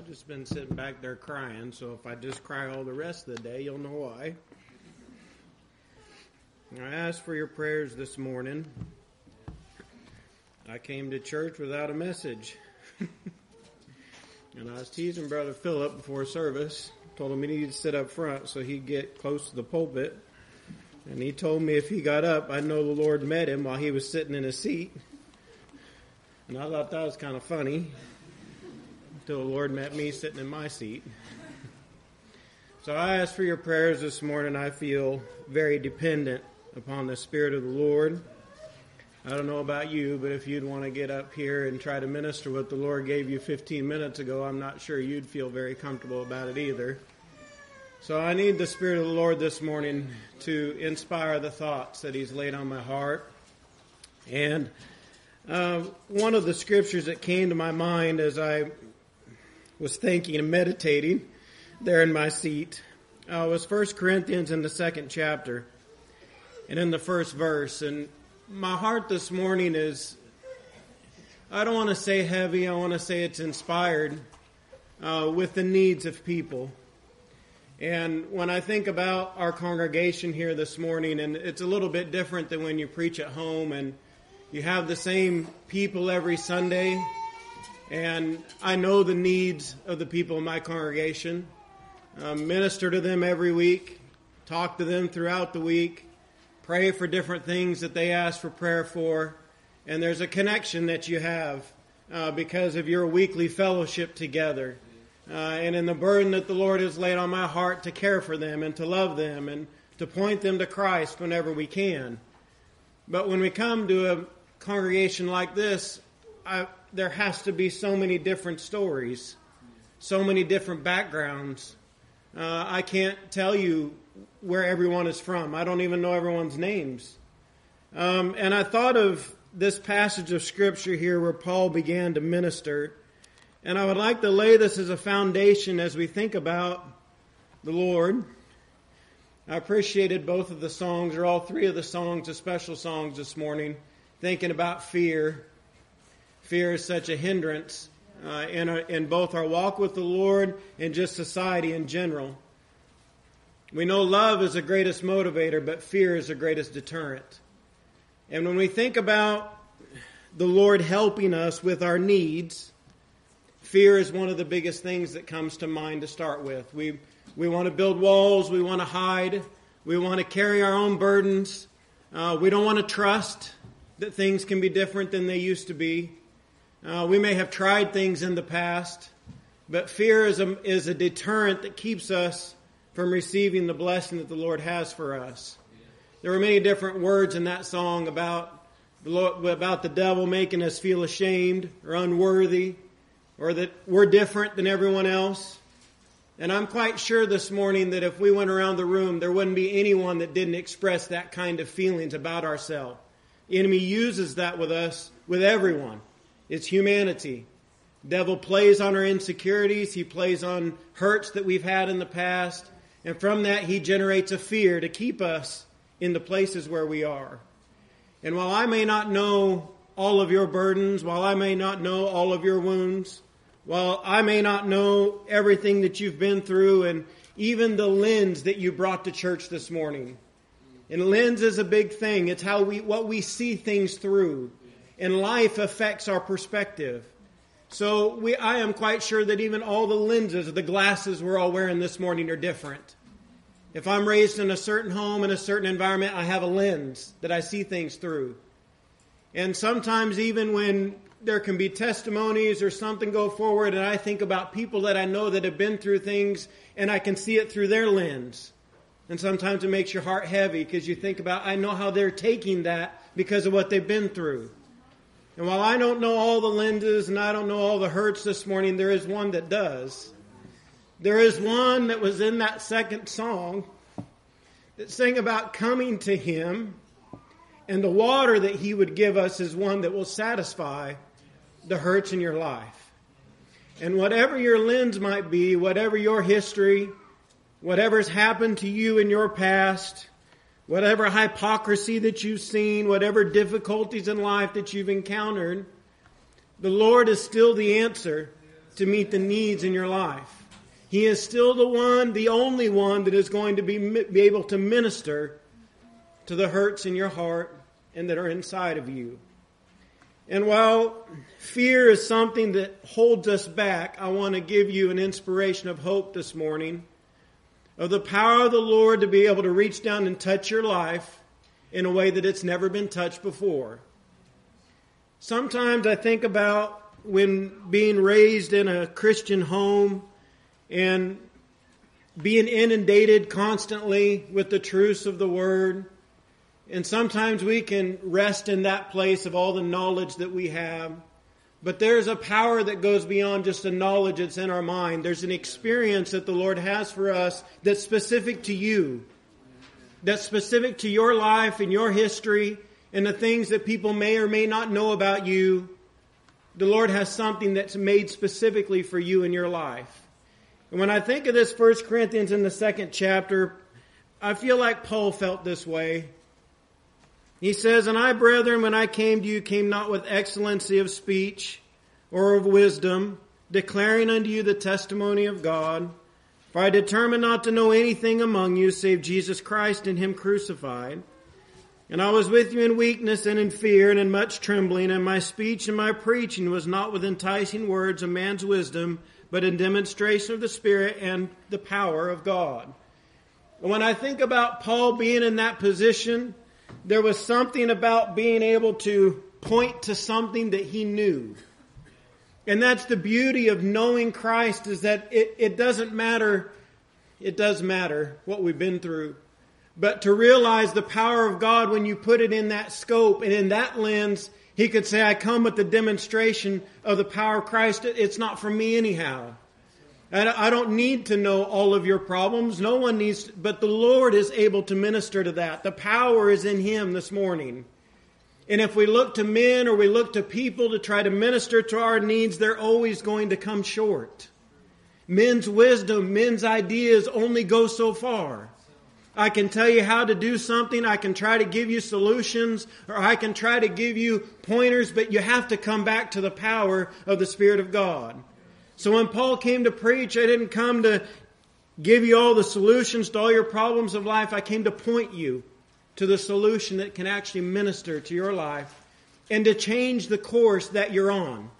just been sitting back there crying, so if I just cry all the rest of the day, you'll know why. I asked for your prayers this morning. I came to church without a message. And I was teasing Brother Philip before service. Told him he needed to sit up front so he'd get close to the pulpit. And he told me if he got up, I'd know the Lord met him while he was sitting in his seat. And I thought that was kind of funny. Until the Lord met me sitting in my seat. So I ask for your prayers this morning. I feel very dependent upon the Spirit of the Lord. I don't know about you, but if you'd want to get up here and try to minister what the Lord gave you 15 minutes ago, I'm not sure you'd feel very comfortable about it either. So I need the Spirit of the Lord this morning to inspire the thoughts that He's laid on my heart. And one of the scriptures that came to my mind as I was thinking and meditating there in my seat was 1 Corinthians in the 2nd chapter and in the 1st verse. And my heart this morning is, I don't want to say heavy, I want to say it's inspired with the needs of people. And when I think about our congregation here this morning, and it's a little bit different than when you preach at home and you have the same people every Sunday, and I know the needs of the people in my congregation, minister to them every week, talk to them throughout the week, pray for different things that they ask for prayer for, and there's a connection that you have because of your weekly fellowship together. And in the burden that the Lord has laid on my heart to care for them and to love them and to point them to Christ whenever we can. But when we come to a congregation like this, there has to be so many different stories, so many different backgrounds. I can't tell you where everyone is from. I don't even know everyone's names. And I thought of this passage of Scripture here where Paul began to minister. And I would like to lay this as a foundation as we think about the Lord. I appreciated both of the songs, or all three of the songs, the special songs this morning, thinking about fear. Fear is such a hindrance in both our walk with the Lord and just society in general. We know love is the greatest motivator, but fear is the greatest deterrent. And when we think about the Lord helping us with our needs, fear is one of the biggest things that comes to mind to start with. We want to build walls. We want to hide. We want to carry our own burdens. We don't want to trust that things can be different than they used to be. We may have tried things in the past, but fear is a deterrent that keeps us from receiving the blessing that the Lord has for us. There were many different words in that song about the devil making us feel ashamed or unworthy, or that we're different than everyone else. And I'm quite sure this morning that if we went around the room, there wouldn't be anyone that didn't express that kind of feelings about ourselves. The enemy uses that with us, with everyone. It's humanity. The devil plays on our insecurities. He plays on hurts that we've had in the past. And from that, he generates a fear to keep us in the places where we are. And while I may not know all of your burdens, while I may not know all of your wounds, while I may not know everything that you've been through, and even the lens that you brought to church this morning. And lens is a big thing. It's what we see things through. And life affects our perspective. So I am quite sure that even all the lenses, the glasses we're all wearing this morning are different. If I'm raised in a certain home, in a certain environment, I have a lens that I see things through. And sometimes even when there can be testimonies or something go forward, and I think about people that I know that have been through things, and I can see it through their lens. And sometimes it makes your heart heavy because you think about, I know how they're taking that because of what they've been through. And while I don't know all the lenses and I don't know all the hurts this morning, there is one that does. There is one that was in that second song that sang about coming to Him, and the water that He would give us is one that will satisfy the hurts in your life. And whatever your lens might be, whatever your history, whatever's happened to you in your past, whatever hypocrisy that you've seen, whatever difficulties in life that you've encountered, the Lord is still the answer to meet the needs in your life. He is still the one, the only one that is going to be able to minister to the hurts in your heart and that are inside of you. And while fear is something that holds us back, I want to give you an inspiration of hope this morning, of the power of the Lord to be able to reach down and touch your life in a way that it's never been touched before. Sometimes I think about when being raised in a Christian home and being inundated constantly with the truths of the Word. And sometimes we can rest in that place of all the knowledge that we have. But there's a power that goes beyond just the knowledge that's in our mind. There's an experience that the Lord has for us that's specific to you. That's specific to your life and your history and the things that people may or may not know about you. The Lord has something that's made specifically for you in your life. And when I think of this 1 Corinthians in the 2nd chapter, I feel like Paul felt this way. He says, "And I, brethren, when I came to you, came not with excellency of speech or of wisdom, declaring unto you the testimony of God. For I determined not to know anything among you save Jesus Christ and Him crucified. And I was with you in weakness and in fear and in much trembling, and my speech and my preaching was not with enticing words of man's wisdom, but in demonstration of the Spirit and the power of God." And when I think about Paul being in that position, there was something about being able to point to something that he knew. And that's the beauty of knowing Christ, is that it doesn't matter. It does matter what we've been through. But to realize the power of God when you put it in that scope and in that lens, he could say, I come with the demonstration of the power of Christ. It's not from me anyhow. I don't need to know all of your problems. No one needs to, but the Lord is able to minister to that. The power is in Him this morning. And if we look to men or we look to people to try to minister to our needs, they're always going to come short. Men's wisdom, men's ideas only go so far. I can tell you how to do something. I can try to give you solutions, or I can try to give you pointers, but you have to come back to the power of the Spirit of God. So when Paul came to preach, I didn't come to give you all the solutions to all your problems of life. I came to point you to the solution that can actually minister to your life and to change the course that you're on.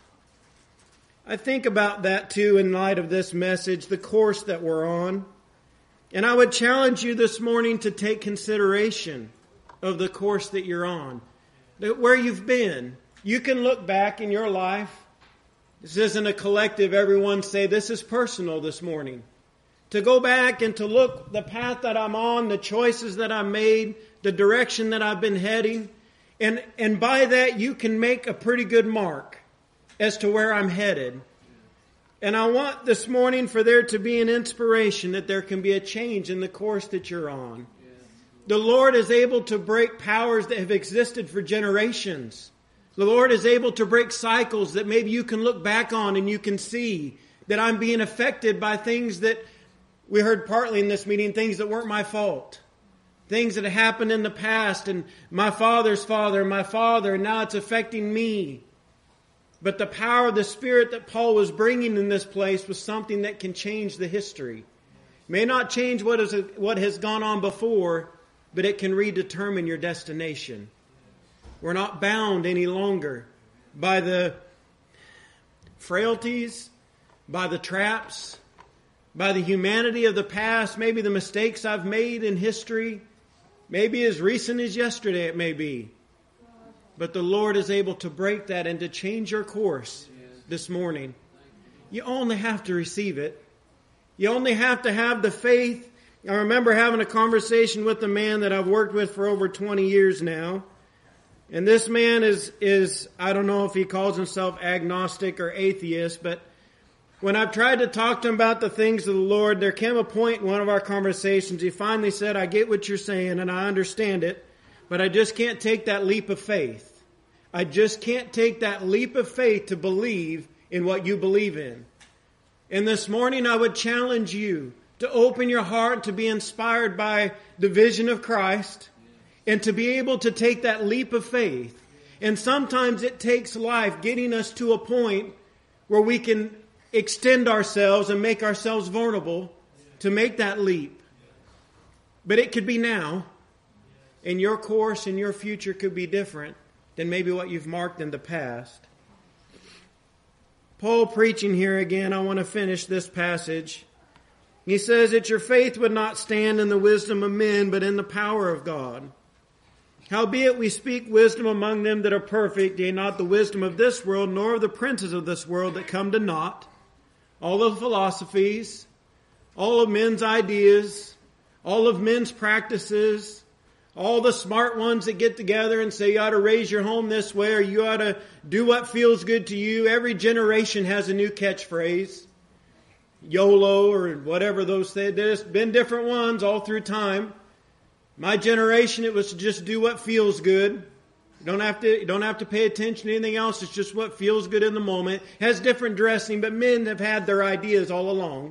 I think about that too in light of this message, the course that we're on. And I would challenge you this morning to take consideration of the course that you're on, where you've been. You can look back in your life. This isn't a collective, everyone say, this is personal this morning. To go back and to look the path that I'm on, the choices that I made, the direction that I've been heading. And by that you can make a pretty good mark as to where I'm headed. And I want this morning for there to be an inspiration that there can be a change in the course that you're on. The Lord is able to break powers that have existed for generations. The Lord is able to break cycles that maybe you can look back on and you can see that I'm being affected by things that we heard partly in this meeting, things that weren't my fault. Things that happened in the past and my father's father, my father, and now it's affecting me. But the power of the Spirit that Paul was bringing in this place was something that can change the history. It may not change what has gone on before, but it can redetermine your destination. We're not bound any longer by the frailties, by the traps, by the humanity of the past, maybe the mistakes I've made in history, maybe as recent as yesterday it may be. But the Lord is able to break that and to change your course this morning. You only have to receive it. You only have to have the faith. I remember having a conversation with a man that I've worked with for over 20 years now. And this man is I don't know if he calls himself agnostic or atheist, but when I've tried to talk to him about the things of the Lord, there came a point in one of our conversations, he finally said, I get what you're saying and I understand it, but I just can't take that leap of faith. I just can't take that leap of faith to believe in what you believe in. And this morning I would challenge you to open your heart, to be inspired by the vision of Christ, and to be able to take that leap of faith. And sometimes it takes life getting us to a point where we can extend ourselves and make ourselves vulnerable to make that leap. But it could be now. And your course and your future could be different than maybe what you've marked in the past. Paul preaching here again, I want to finish this passage. He says that your faith would not stand in the wisdom of men, but in the power of God. Howbeit we speak wisdom among them that are perfect, yea, not the wisdom of this world, nor of the princes of this world that come to naught. All of the philosophies, all of men's ideas, all of men's practices, all the smart ones that get together and say you ought to raise your home this way or you ought to do what feels good to you. Every generation has a new catchphrase. YOLO or whatever those things. There's been different ones all through time. My generation, it was to just do what feels good. You don't have to pay attention to anything else. It's just what feels good in the moment. It has different dressing, but men have had their ideas all along.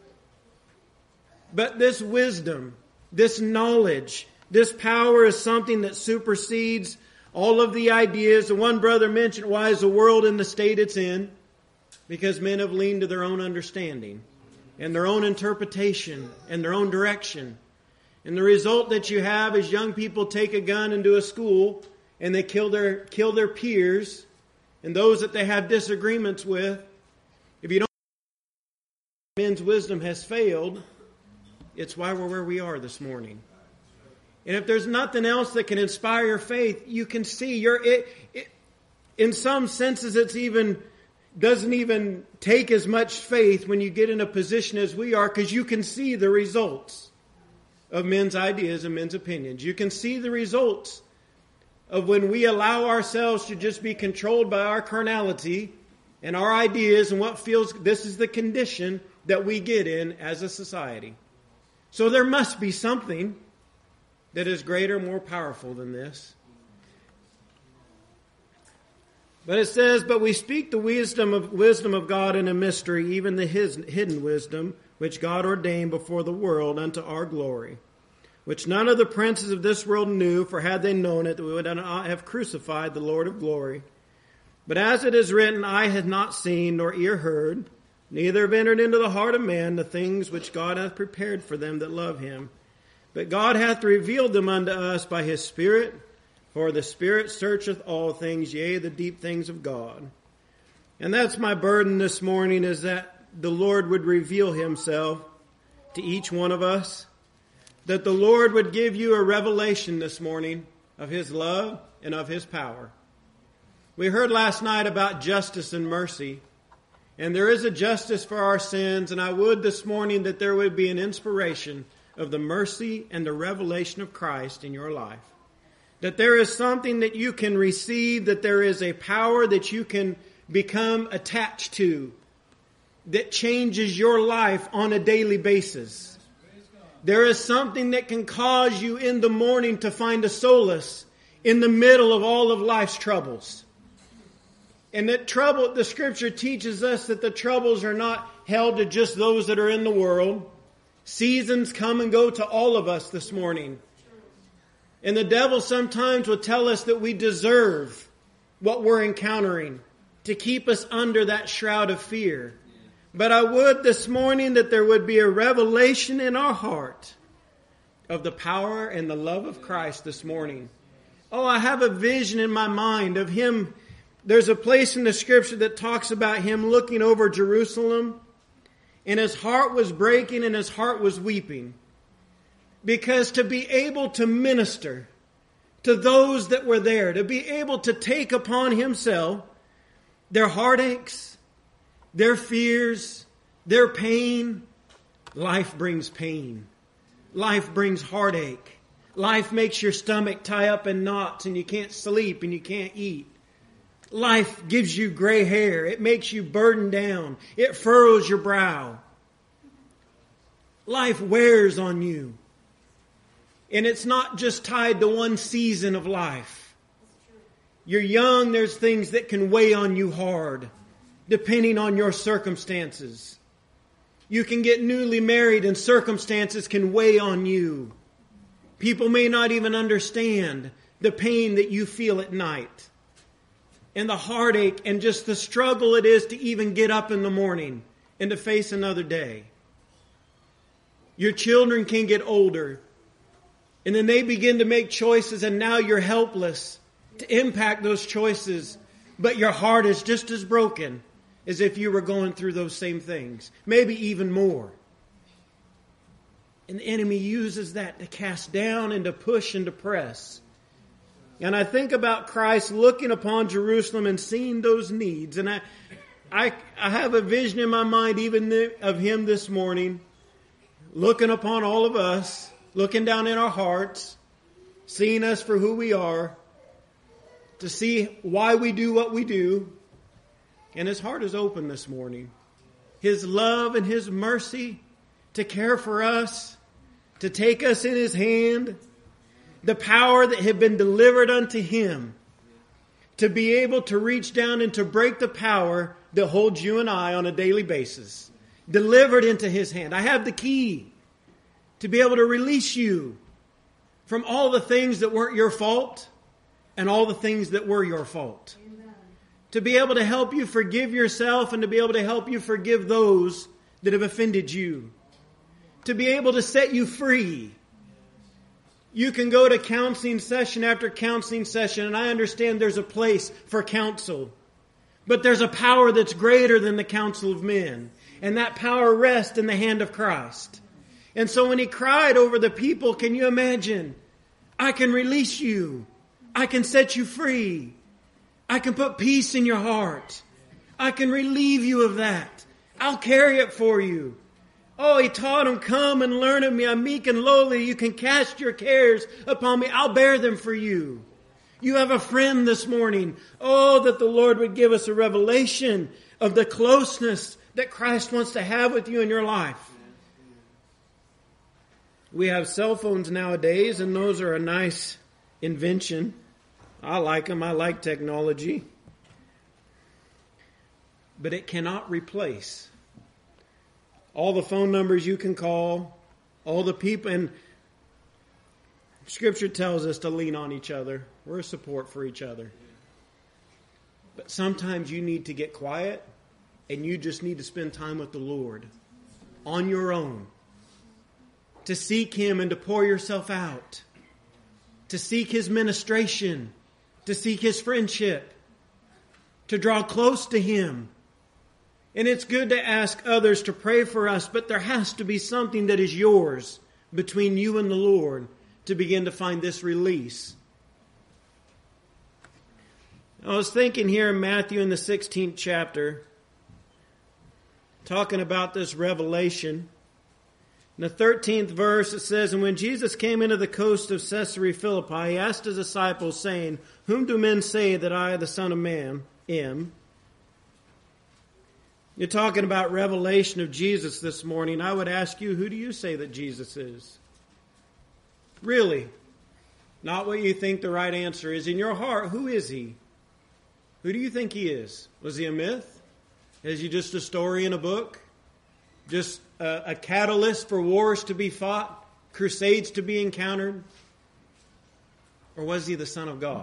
But this wisdom, this knowledge, this power is something that supersedes all of the ideas. The one brother mentioned, why is the world in the state it's in? Because men have leaned to their own understanding and their own interpretation and their own direction. And the result that you have is young people take a gun into a school and they kill their peers and those that they have disagreements with. If you don't know men's wisdom has failed, it's why we're where we are this morning. And if there's nothing else that can inspire your faith, you can see in some senses doesn't even take as much faith when you get in a position as we are, because you can see the results of men's ideas and men's opinions. You can see the results of when we allow ourselves to just be controlled by our carnality and our ideas and what feels. This is the condition that we get in as a society. So there must be something that is greater, more powerful than this. But it says, but we speak the wisdom of God in a mystery, even the hidden wisdom, which God ordained before the world unto our glory, which none of the princes of this world knew, for had they known it, they would not have crucified the Lord of glory. But as it is written, eye hath not seen, nor ear heard, neither have entered into the heart of man the things which God hath prepared for them that love him. But God hath revealed them unto us by his Spirit, for the Spirit searcheth all things, yea, the deep things of God. And that's my burden this morning, is that the Lord would reveal himself to each one of us. That the Lord would give you a revelation this morning of his love and of his power. We heard last night about justice and mercy. And there is a justice for our sins, and I would this morning that there would be an inspiration of the mercy and the revelation of Christ in your life. That there is something that you can receive, that there is a power that you can become attached to that changes your life on a daily basis. There is something that can cause you in the morning to find a solace in the middle of all of life's troubles. And that trouble, the Scripture teaches us that the troubles are not held to just those that are in the world. Seasons come and go to all of us this morning. And the devil sometimes will tell us that we deserve what we're encountering to keep us under that shroud of fear. But I would this morning that there would be a revelation in our heart of the power and the love of Christ this morning. Oh, I have a vision in my mind of him. There's a place in the Scripture that talks about him looking over Jerusalem, and his heart was breaking and his heart was weeping. Because to be able to minister to those that were there, to be able to take upon himself their heartaches, their fears, their pain. Life brings pain. Life brings heartache. Life makes your stomach tie up in knots and you can't sleep and you can't eat. Life gives you gray hair. It makes you burdened down. It furrows your brow. Life wears on you. And it's not just tied to one season of life. You're young, there's things that can weigh on you hard, depending on your circumstances. You can get newly married and circumstances can weigh on you. People may not even understand the pain that you feel at night. and the heartache and just the struggle it is to even get up in the morning and to face another day. Your children can get older, and then they begin to make choices, and now you're helpless to impact those choices, but your heart is just as broken as if you were going through those same things, maybe even more. And the enemy uses that to cast down and to push and to press. And I think about Christ looking upon Jerusalem and seeing those needs. And I have a vision in my mind even of Him this morning, looking upon all of us, looking down in our hearts, seeing us for who we are, to see why we do what we do. And His heart is open this morning. His love and His mercy to care for us, to take us in His hand, the power that had been delivered unto Him, to be able to reach down and to break the power that holds you and I on a daily basis, delivered into His hand. I have the key to be able to release you from all the things that weren't your fault and all the things that were your fault. Amen. To be able to help you forgive yourself and to be able to help you forgive those that have offended you. To be able to set you free. You can go to counseling session after counseling session, and I understand there's a place for counsel. But there's a power that's greater than the counsel of men. And that power rests in the hand of Christ. And so when He cried over the people, can you imagine? I can release you. I can set you free. I can put peace in your heart. I can relieve you of that. I'll carry it for you. Oh, He taught them, come and learn of me. I'm meek and lowly. You can cast your cares upon me. I'll bear them for you. You have a friend this morning. Oh, that the Lord would give us a revelation of the closeness that Christ wants to have with you in your life. We have cell phones nowadays, and those are a nice invention. I like them. I like technology. But it cannot replace all the phone numbers you can call, all the people. And Scripture tells us to lean on each other. We're a support for each other. But sometimes you need to get quiet and you just need to spend time with the Lord on your own. To seek Him and to pour yourself out. To seek His ministration. To seek His friendship. To draw close to Him. And it's good to ask others to pray for us, but there has to be something that is yours between you and the Lord to begin to find this release. I was thinking here in Matthew in the 16th chapter, talking about this revelation. In the 13th verse it says, and when Jesus came into the coast of Caesarea Philippi, He asked His disciples, saying, whom do men say that I, the Son of Man, am? You're talking about revelation of Jesus this morning. I would ask you, who do you say that Jesus is? Really. Not what you think the right answer is. In your heart, who is He? Who do you think He is? Was He a myth? Is He just a story in a book? Just a catalyst for wars to be fought? Crusades to be encountered? Or was He the Son of God?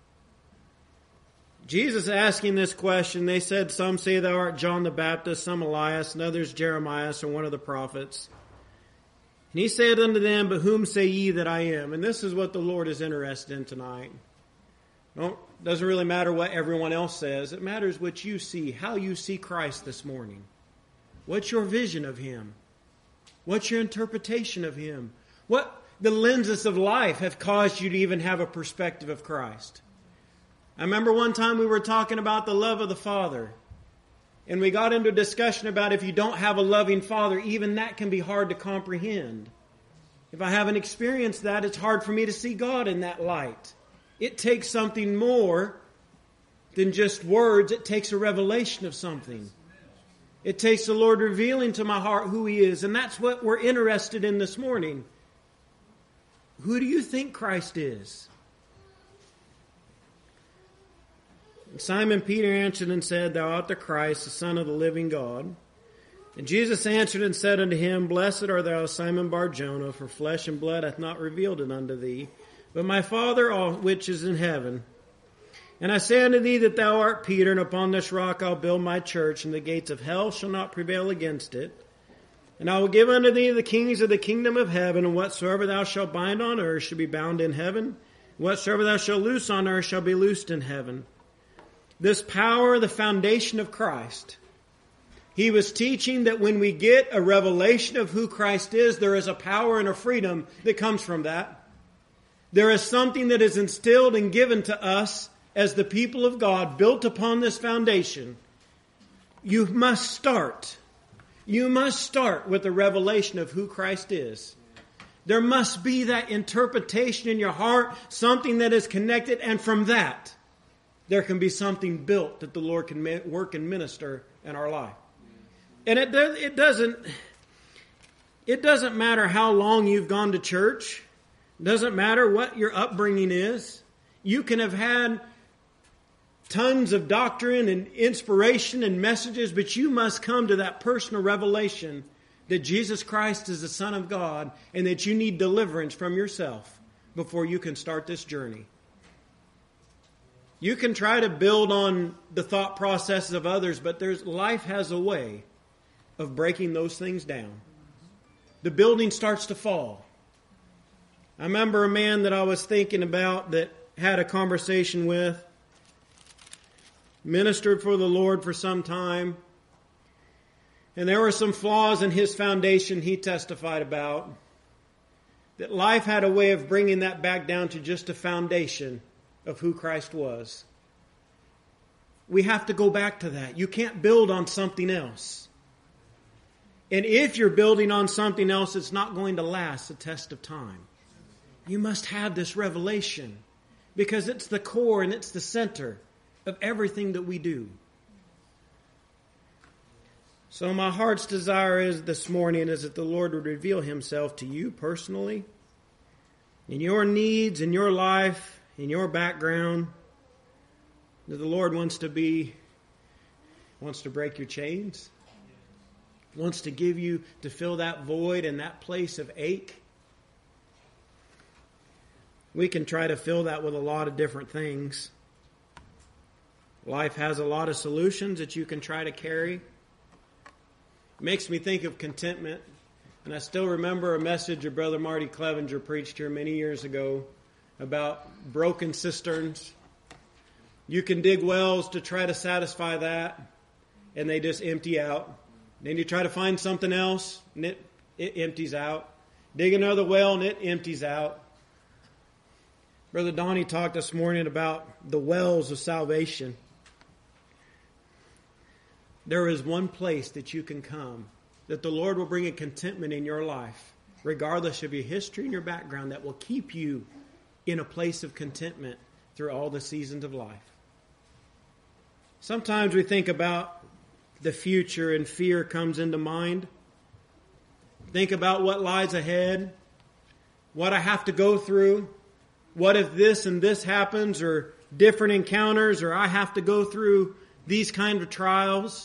Jesus asking this question, they said, some say thou art John the Baptist, some Elias, and others Jeremiah, or one of the prophets. And He said unto them, but whom say ye that I am? And this is what the Lord is interested in tonight. Doesn't really matter what everyone else says. It matters what you see, how you see Christ this morning. What's your vision of Him? What's your interpretation of Him? What the lenses of life have caused you to even have a perspective of Christ? I remember one time we were talking about the love of the Father. And we got into a discussion about if you don't have a loving Father, even that can be hard to comprehend. If I haven't experienced that, it's hard for me to see God in that light. It takes something more than just words. It takes a revelation of something. It takes the Lord revealing to my heart who He is. And that's what we're interested in this morning. Who do you think Christ is? Simon Peter answered and said, thou art the Christ, the Son of the living God. And Jesus answered and said unto him, blessed art thou, Simon Bar-Jonah, for flesh and blood hath not revealed it unto thee, but my Father which is in heaven. And I say unto thee that thou art Peter, and upon this rock I'll build my church, and the gates of hell shall not prevail against it. And I will give unto thee the keys of the kingdom of heaven, and whatsoever thou shalt bind on earth shall be bound in heaven. Whatsoever thou shalt loose on earth shall be loosed in heaven. This power, the foundation of Christ. He was teaching that when we get a revelation of who Christ is, there is a power and a freedom that comes from that. There is something that is instilled and given to us as the people of God, built upon this foundation. You must start. You must start with the revelation of who Christ is. There must be that interpretation in your heart, something that is connected, and from that, there can be something built that the Lord can work and minister in our life. And it doesn't matter how long you've gone to church. It doesn't matter what your upbringing is. You can have had tons of doctrine and inspiration and messages, but you must come to that personal revelation that Jesus Christ is the Son of God and that you need deliverance from yourself before you can start this journey. You can try to build on the thought processes of others, but life has a way of breaking those things down. The building starts to fall. I remember a man that I was thinking about that had a conversation with, ministered for the Lord for some time, and there were some flaws in his foundation he testified about, that life had a way of bringing that back down to just a foundation of who Christ was. We have to go back to that. You can't build on something else. And if you're building on something else, it's not going to last the test of time. You must have this revelation because it's the core and it's the center of everything that we do. So my heart's desire is this morning is that the Lord would reveal Himself to you personally, in your needs, in your life, in your background. That the Lord wants to break your chains, wants to give you to fill that void and that place of ache. We can try to fill that with a lot of different things. Life has a lot of solutions that you can try to carry. It makes me think of contentment. And I still remember a message that Brother Marty Clevenger preached here many years ago about broken cisterns. You can dig wells to try to satisfy that, and they just empty out. Then you try to find something else, and it empties out. Dig another well, and it empties out. Brother Donnie talked this morning about the wells of salvation. There is one place that you can come, that the Lord will bring a contentment in your life, regardless of your history and your background, that will keep you in a place of contentment through all the seasons of life. Sometimes we think about the future and fear comes into mind. Think about what lies ahead, what I have to go through. What if this and this happens, or different encounters, or I have to go through these kind of trials?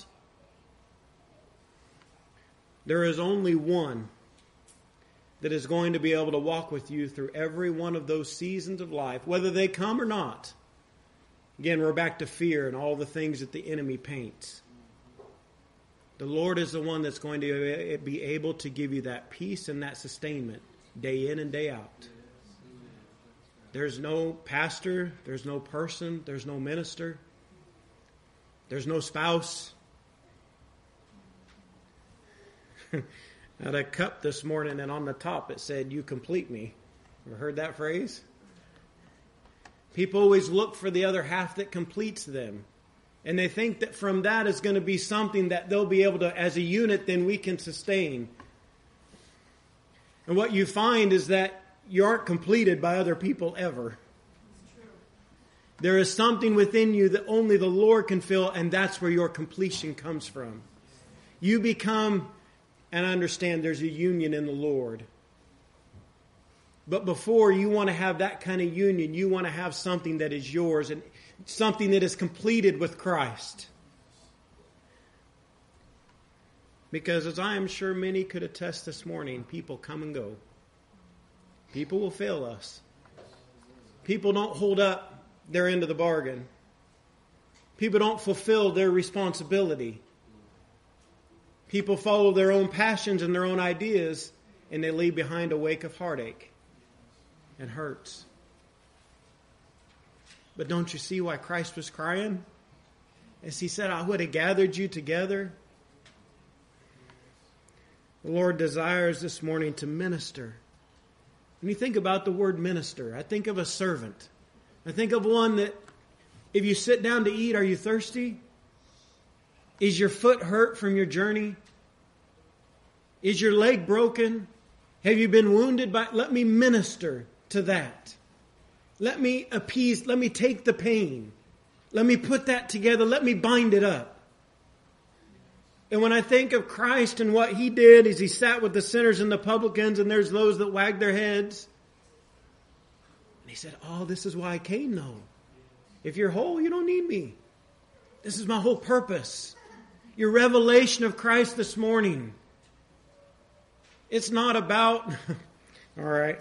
There is only one that is going to be able to walk with you through every one of those seasons of life, whether they come or not. Again, we're back to fear and all the things that the enemy paints. The Lord is the one that's going to be able to give you that peace and that sustainment day in and day out. There's no pastor, there's no person, there's no minister, there's no spouse. I had a cup this morning, and on the top it said, "You complete me." Ever heard that phrase? People always look for the other half that completes them. And they think that from that is going to be something that they'll be able to, as a unit, then we can sustain. And what you find is that you aren't completed by other people ever. There is something within you that only the Lord can fill, and that's where your completion comes from. You become, and understand there's a union in the Lord. But before you want to have that kind of union, you want to have something that is yours and something that is completed with Christ. Because as I am sure many could attest this morning, people come and go. People will fail us. People don't hold up their end of the bargain. People don't fulfill their responsibility. People follow their own passions and their own ideas, and they leave behind a wake of heartache and hurts. But don't you see why Christ was crying? As he said, I would have gathered you together. The Lord desires this morning to minister. When you think about the word minister, I think of a servant. I think of one that, if you sit down to eat, are you thirsty? Is your foot hurt from your journey? Is your leg broken? Have you been wounded by? Let me minister to that. Let me appease. Let me take the pain. Let me put that together. Let me bind it up. And when I think of Christ and what He did as He sat with the sinners and the publicans, and there's those that wag their heads. And He said, oh, this is why I came though. If you're whole, you don't need me. This is my whole purpose. Your revelation of Christ this morning. It's not about, all right.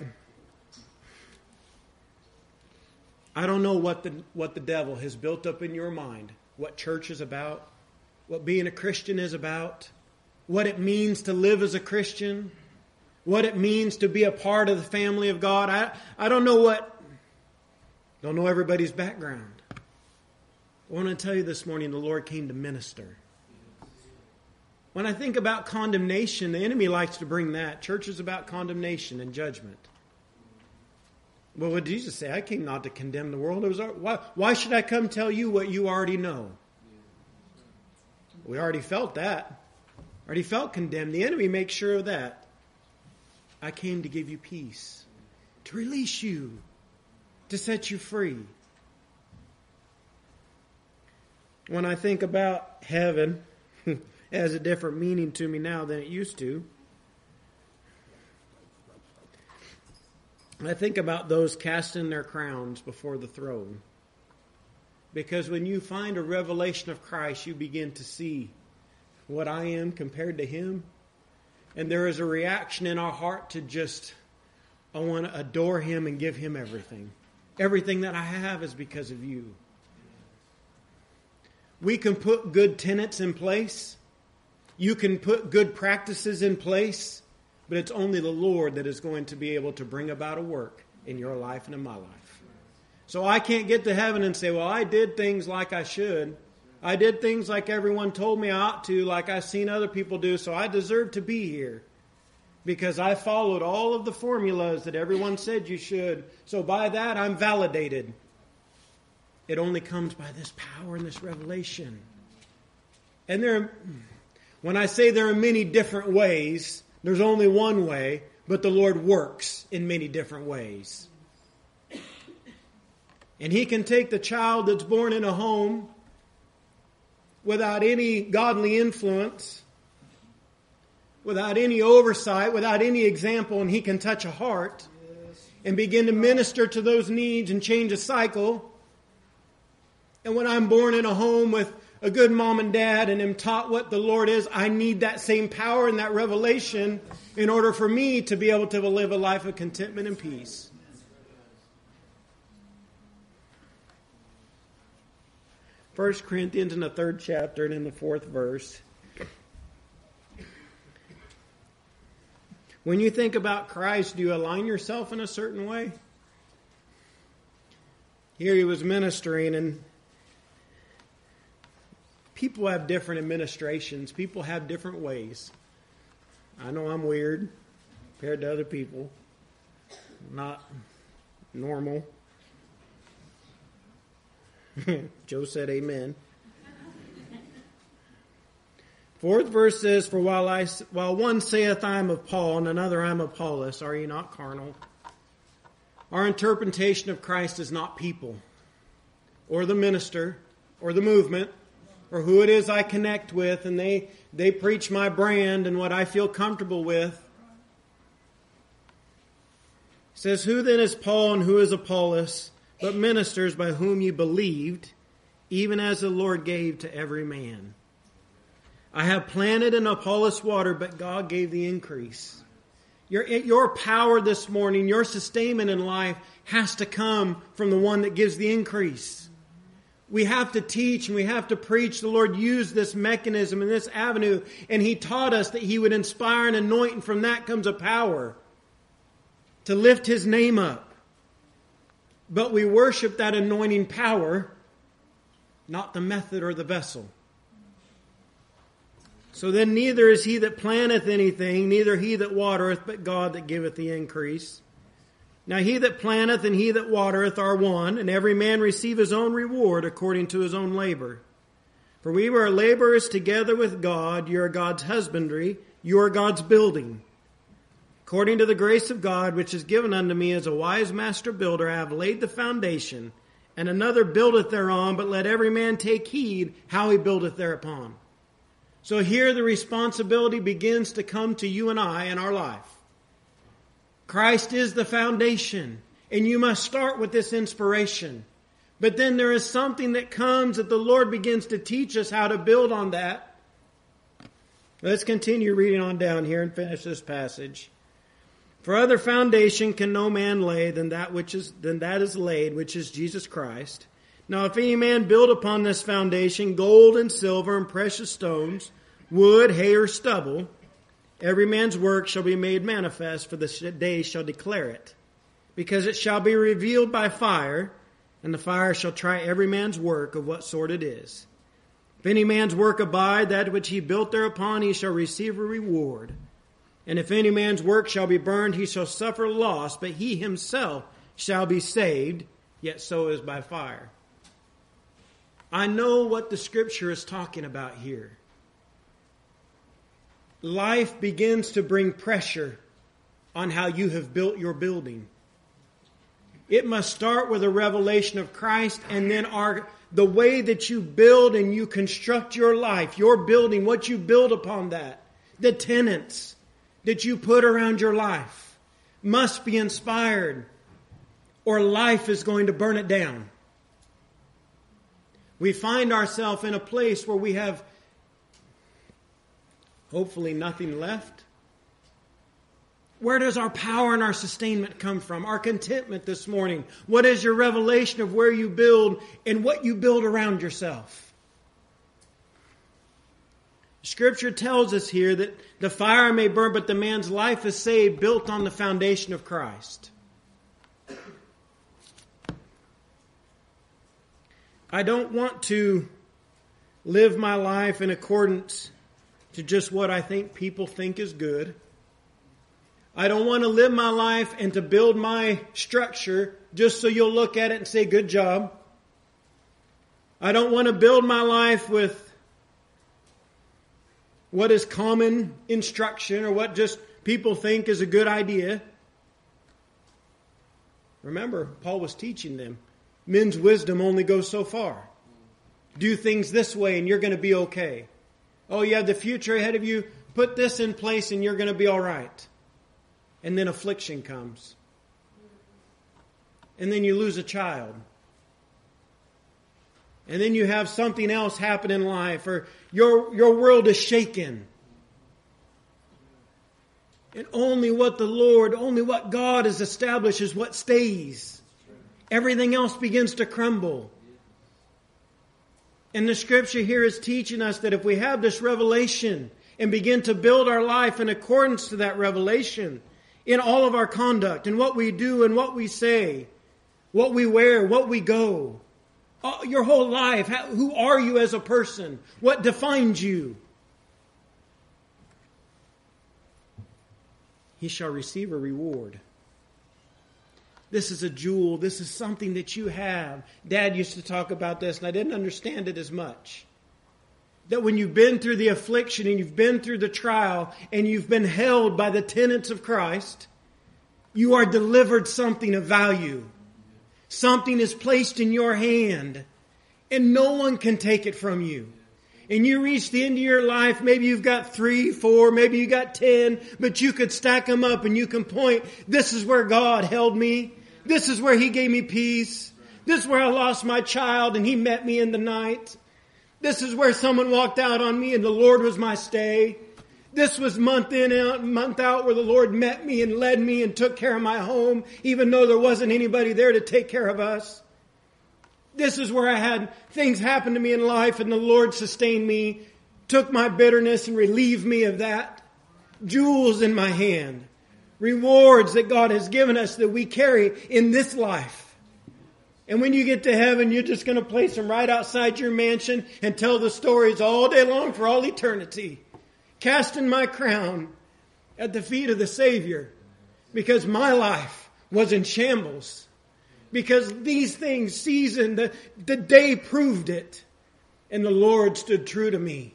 I don't know what the devil has built up in your mind. What church is about. What being a Christian is about. What it means to live as a Christian. What it means to be a part of the family of God. I don't know don't know everybody's background. I want to tell you this morning, the Lord came to minister. When I think about condemnation, the enemy likes to bring that. Church is about condemnation and judgment. Well, what did Jesus say? I came not to condemn the world. Why should I come tell you what you already know? We already felt that. Already felt condemned. The enemy makes sure of that. I came to give you peace. To release you. To set you free. When I think about heaven, it has a different meaning to me now than it used to. I think about those casting their crowns before the throne. Because when you find a revelation of Christ, you begin to see what I am compared to Him. And there is a reaction in our heart to just, I want to adore Him and give Him everything. Everything that I have is because of you. We can put good tenets in place. You can put good practices in place. But it's only the Lord that is going to be able to bring about a work in your life and in my life. So I can't get to heaven and say, well, I did things like I should. I did things like everyone told me I ought to, like I've seen other people do, so I deserve to be here. Because I followed all of the formulas that everyone said you should. So by that, I'm validated. It only comes by this power and this revelation. And when I say there are many different ways, there's only one way, but the Lord works in many different ways. And He can take the child that's born in a home without any godly influence, without any oversight, without any example, and He can touch a heart and begin to minister to those needs and change a cycle. And when I'm born in a home with a good mom and dad and am taught what the Lord is, I need that same power and that revelation in order for me to be able to live a life of contentment and peace. 1 Corinthians in the 3rd chapter and in the 4th verse. When you think about Christ, do you align yourself in a certain way? Here He was ministering, and people have different administrations. People have different ways. I know I'm weird compared to other people. Not normal. Joe said amen. 4th verse says, for while one saith I am of Paul, and another I am of Apollos, are ye not carnal? Our interpretation of Christ is not people, or the minister, or the movement, or who it is I connect with, and they preach my brand and what I feel comfortable with. It says, who then is Paul and who is Apollos, but ministers by whom you believed, even as the Lord gave to every man. I have planted and Apollos watered, but God gave the increase. Your power this morning, your sustainment in life has to come from the one that gives the increase. We have to teach and we have to preach. The Lord used this mechanism and this avenue, and He taught us that He would inspire and anoint, and from that comes a power to lift His name up. But we worship that anointing power, not the method or the vessel. So then neither is he that planteth anything, neither he that watereth, but God that giveth the increase. Now he that planteth and he that watereth are one, and every man receive his own reward according to his own labor. For we are laborers together with God. You are God's husbandry, you are God's building. According to the grace of God, which is given unto me as a wise master builder, I have laid the foundation, and another buildeth thereon, but let every man take heed how he buildeth thereupon. So here the responsibility begins to come to you and I in our life. Christ is the foundation, and you must start with this inspiration. But then there is something that comes that the Lord begins to teach us how to build on that. Let's continue reading on down here and finish this passage. For other foundation can no man lay than that is laid, which is Jesus Christ. Now if any man build upon this foundation gold and silver and precious stones, wood, hay, or stubble, every man's work shall be made manifest, for the day shall declare it. Because it shall be revealed by fire, and the fire shall try every man's work of what sort it is. If any man's work abide, that which he built thereupon, he shall receive a reward. And if any man's work shall be burned, he shall suffer loss, but he himself shall be saved, yet so is by fire. I know what the Scripture is talking about here. Life begins to bring pressure on how you have built your building. It must start with a revelation of Christ, and then the way that you build and you construct your life, your building, what you build upon that, the tenets that you put around your life must be inspired, or life is going to burn it down. We find ourselves in a place where we have hopefully nothing left. Where does our power and our sustainment come from? Our contentment this morning. What is your revelation of where you build and what you build around yourself? Scripture tells us here that the fire may burn, but the man's life is saved, built on the foundation of Christ. I don't want to live my life in accordance to just what I think people think is good. I don't want to live my life and to build my structure just so you'll look at it and say, good job. I don't want to build my life with what is common instruction or what just people think is a good idea. Remember, Paul was teaching them. Men's wisdom only goes so far. Do things this way and you're going to be okay. Oh, you have the future ahead of you. Put this in place and you're going to be all right. And then affliction comes. And then you lose a child. And then you have something else happen in life, or your world is shaken. And only what God has established is what stays. Everything else begins to crumble. And the Scripture here is teaching us that if we have this revelation and begin to build our life in accordance to that revelation, in all of our conduct, in what we do and what we say, what we wear, what we go, your whole life, who are you as a person? What defines you? He shall receive a reward. This is a jewel. This is something that you have. Dad used to talk about this, and I didn't understand it as much. That when you've been through the affliction and you've been through the trial and you've been held by the tenets of Christ, you are delivered something of value. Something is placed in your hand and no one can take it from you. And you reach the end of your life, maybe you've got 3, 4, maybe you got 10, but you could stack them up and you can point, this is where God held me. This is where He gave me peace. This is where I lost my child and He met me in the night. This is where someone walked out on me and the Lord was my stay. This was month in, month out where the Lord met me and led me and took care of my home, even though there wasn't anybody there to take care of us. This is where I had things happen to me in life and the Lord sustained me, took my bitterness and relieved me of that. Jewels in my hand. Rewards that God has given us that we carry in this life. And when you get to heaven, you're just going to place them right outside your mansion and tell the stories all day long for all eternity. Casting my crown at the feet of the Savior because my life was in shambles. Because these things seasoned, the day proved it. And the Lord stood true to me.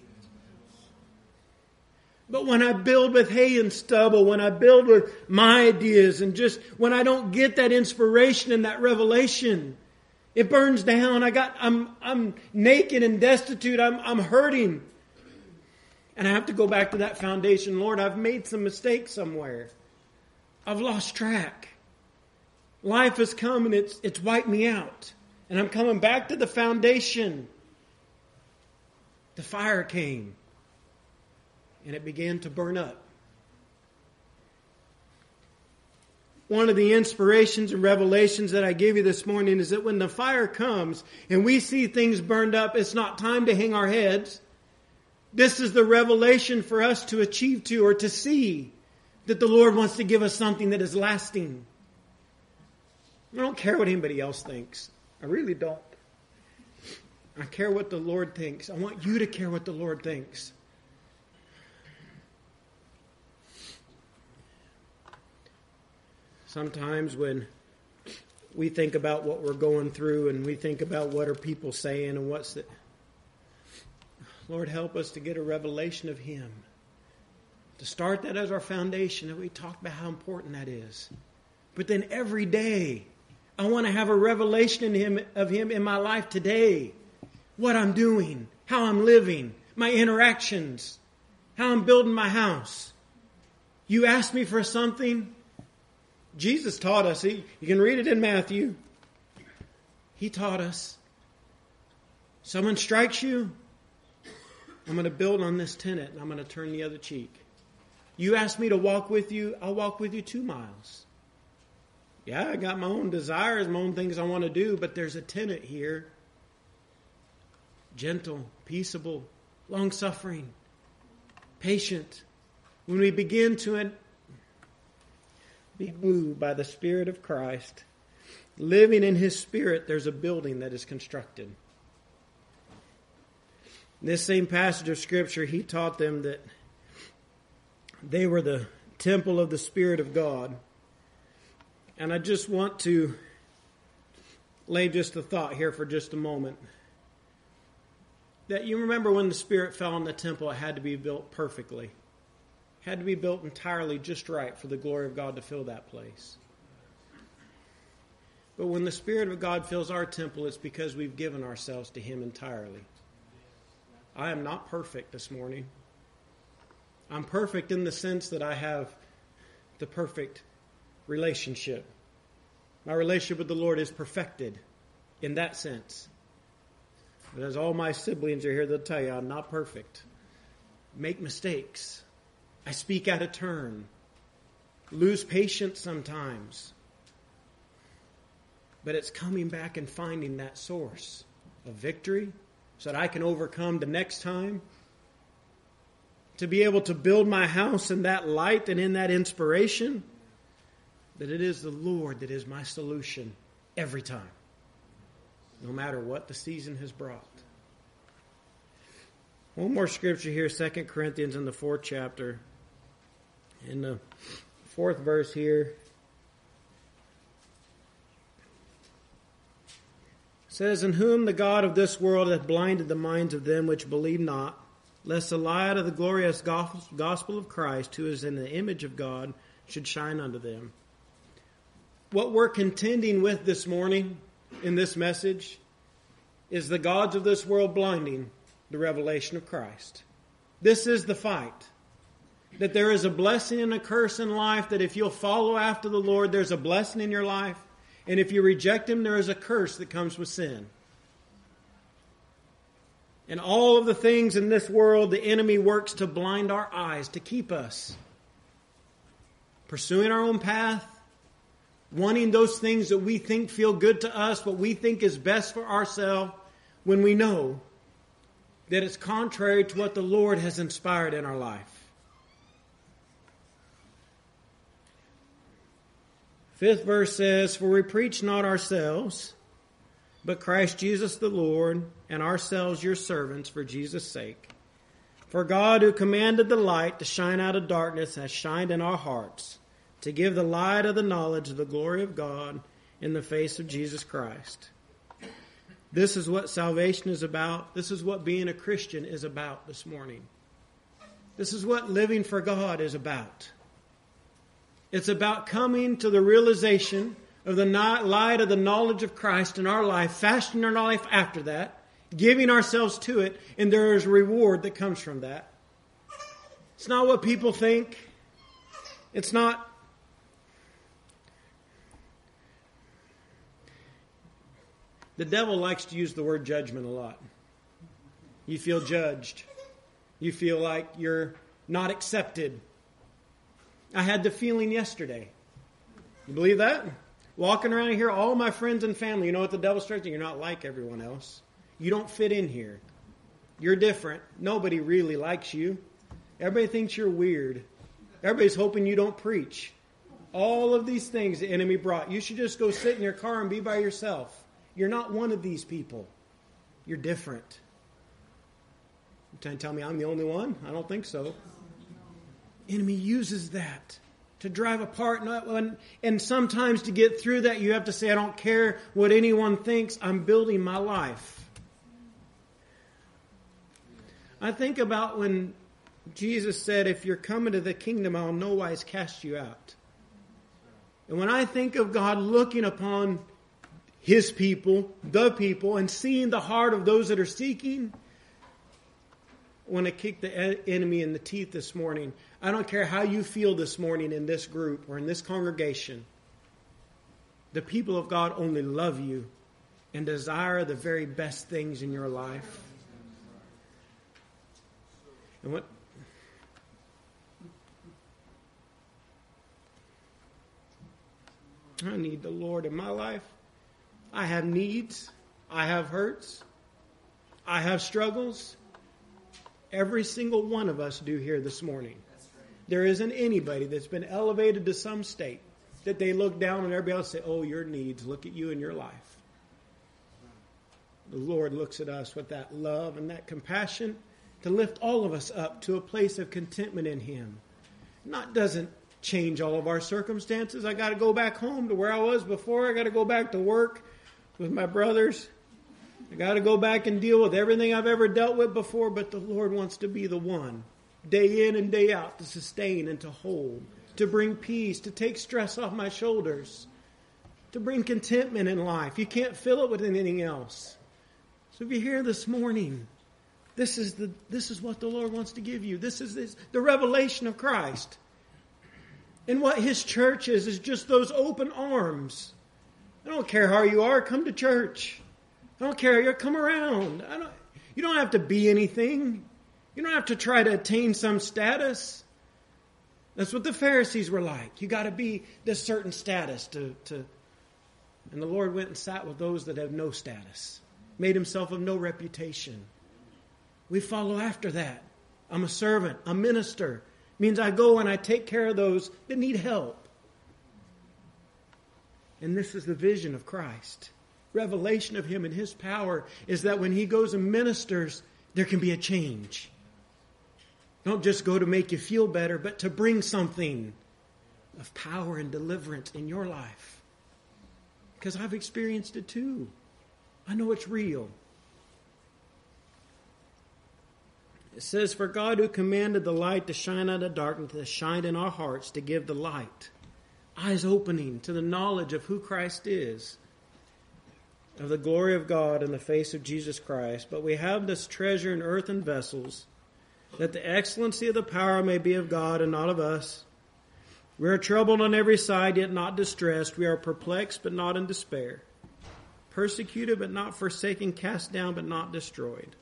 But when I build with hay and stubble, when I build with my ideas and just when I don't get that inspiration and that revelation, it burns down. I'm naked and destitute. I'm hurting. And I have to go back to that foundation. Lord, I've made some mistakes somewhere. I've lost track. Life has come and it's wiped me out. And I'm coming back to the foundation. The fire came. And it began to burn up. One of the inspirations and revelations that I gave you this morning is that when the fire comes and we see things burned up, it's not time to hang our heads. This is the revelation for us to achieve to or to see that the Lord wants to give us something that is lasting. I don't care what anybody else thinks. I really don't. I care what the Lord thinks. I want you to care what the Lord thinks. Sometimes when we think about what we're going through and we think about what are people saying and what's the... Lord, help us to get a revelation of Him. To start that as our foundation, and we talk about how important that is. But then every day, I want to have a revelation of Him in my life today. What I'm doing, how I'm living, my interactions, how I'm building my house. You ask me for something... Jesus taught us. You can read it in Matthew. He taught us. Someone strikes you, I'm going to build on this tenet and I'm going to turn the other cheek. You ask me to walk with you, I'll walk with you 2 miles. Yeah, I got my own desires, my own things I want to do, but there's a tenet here. Gentle, peaceable, long-suffering, patient. When we begin to be moved by the Spirit of Christ, living in His Spirit, there's a building that is constructed. In this same passage of Scripture, He taught them that they were the temple of the Spirit of God. And I just want to lay just a thought here for just a moment. That you remember when the Spirit fell on the temple, it had to be built perfectly. Had to be built entirely just right for the glory of God to fill that place. But when the Spirit of God fills our temple, it's because we've given ourselves to Him entirely. I am not perfect this morning. I'm perfect in the sense that I have the perfect relationship. My relationship with the Lord is perfected in that sense. But as all my siblings are here, they'll tell you I'm not perfect. Make mistakes. I speak out of turn. Lose patience sometimes. But it's coming back and finding that source of victory so that I can overcome the next time. To be able to build my house in that light and in that inspiration. That it is the Lord that is my solution every time. No matter what the season has brought. One more scripture here, 2 Corinthians in the 4th chapter. In the 4th verse here. It says, "In whom the God of this world hath blinded the minds of them which believe not, lest the light of the glorious gospel of Christ, who is in the image of God, should shine unto them." What we're contending with this morning in this message is the gods of this world blinding the revelation of Christ. This is the fight. That there is a blessing and a curse in life, that if you'll follow after the Lord, there's a blessing in your life. And if you reject Him, there is a curse that comes with sin. And all of the things in this world, the enemy works to blind our eyes, to keep us pursuing our own path, wanting those things that we think feel good to us, what we think is best for ourselves, when we know that it's contrary to what the Lord has inspired in our life. Fifth verse says, "For we preach not ourselves, but Christ Jesus the Lord, and ourselves your servants for Jesus' sake. For God, who commanded the light to shine out of darkness, has shined in our hearts, to give the light of the knowledge of the glory of God in the face of Jesus Christ." This is what salvation is about. This is what being a Christian is about this morning. This is what living for God is about. It's about coming to the realization of the light of the knowledge of Christ in our life, fashioning our life after that, giving ourselves to it, and there is a reward that comes from that. It's not what people think. It's not. The devil likes to use the word judgment a lot. You feel judged. You feel like you're not accepted. I had the feeling yesterday. You believe that? Walking around here, all my friends and family, you know what the devil's stretching? You're not like everyone else. You don't fit in here. You're different. Nobody really likes you. Everybody thinks you're weird. Everybody's hoping you don't preach. All of these things the enemy brought. You should just go sit in your car and be by yourself. You're not one of these people. You're different. You're trying to tell me I'm the only one? I don't think so. The enemy uses that to drive apart. And sometimes to get through that, you have to say, I don't care what anyone thinks. I'm building my life. I think about when Jesus said, if you're coming to the kingdom, I'll no wise cast you out. And when I think of God looking upon His people, the people, and seeing the heart of those that are seeking, I want to kick the enemy in the teeth this morning. I don't care how you feel this morning in this group or in this congregation. The people of God only love you and desire the very best things in your life. And what? I need the Lord in my life. I have needs. I have hurts. I have struggles. Every single one of us do here this morning. There isn't anybody that's been elevated to some state that they look down and everybody else say, oh, your needs, look at you and your life. The Lord looks at us with that love and that compassion to lift all of us up to a place of contentment in Him. Not doesn't change all of our circumstances. I got to go back home to where I was before. I got to go back to work with my brothers. I got to go back and deal with everything I've ever dealt with before, but the Lord wants to be the one, day in and day out, to sustain and to hold, to bring peace, to take stress off my shoulders, to bring contentment in life. You can't fill it with anything else. So if you're here this morning, this is what the Lord wants to give you. This is the revelation of Christ. And what His church is just those open arms. I don't care how you are, come to church. I don't care, come around. You don't have to be anything. You don't have to try to attain some status. That's what the Pharisees were like. You got to be this certain status to. And the Lord went and sat with those that have no status, made Himself of no reputation. We follow after that. I'm a servant, a minister. It means I go and I take care of those that need help. And this is the vision of Christ. Revelation of Him and His power is that when He goes and ministers, there can be a change. Don't just go to make you feel better, but to bring something of power and deliverance in your life. Because I've experienced it too. I know it's real. It says, for God who commanded the light to shine out of darkness has shined in our hearts to give the light. Eyes opening to the knowledge of who Christ is, of the glory of God in the face of Jesus Christ. But we have this treasure in earthen vessels, that the excellency of the power may be of God and not of us. We are troubled on every side, yet not distressed. We are perplexed, but not in despair. Persecuted, but not forsaken. Cast down, but not destroyed.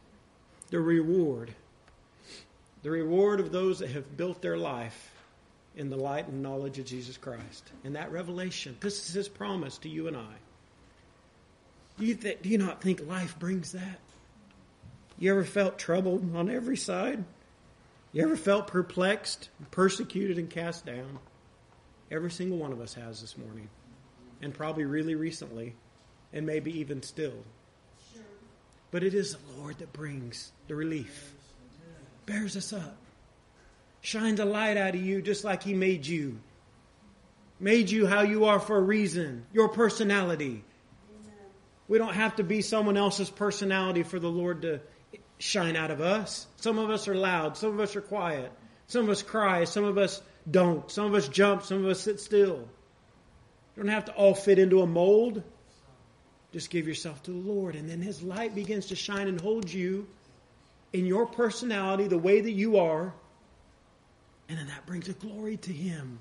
The reward of those that have built their life in the light and knowledge of Jesus Christ. And that revelation, this is His promise to you and I. Do you not think life brings that? You ever felt troubled on every side? You ever felt perplexed, persecuted, and cast down? Every single one of us has this morning. And probably really recently. And maybe even still. But it is the Lord that brings the relief. Bears us up. Shines a light out of you just like He made you. Made you how you are for a reason. Your personality. We don't have to be someone else's personality for the Lord to shine out of us. Some of us are loud. Some of us are quiet. Some of us cry. Some of us don't. Some of us jump. Some of us sit still. You don't have to all fit into a mold. Just give yourself to the Lord, and then His light begins to shine and hold you in your personality, the way that you are, and then that brings a glory to Him.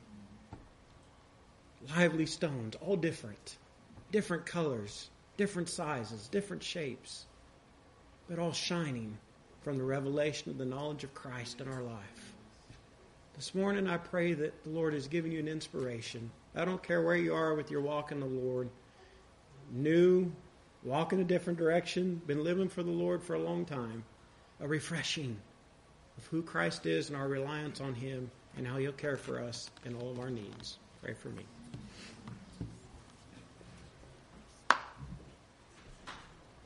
Lively stones, all different colors, different sizes, different shapes, but all shining from the revelation of the knowledge of Christ in our life. This morning I pray that the Lord has given you an inspiration. I don't care where you are with your walk in the Lord. New, walk in a different direction, been living for the Lord for a long time. A refreshing of who Christ is and our reliance on Him and how He'll care for us in all of our needs. Pray for me.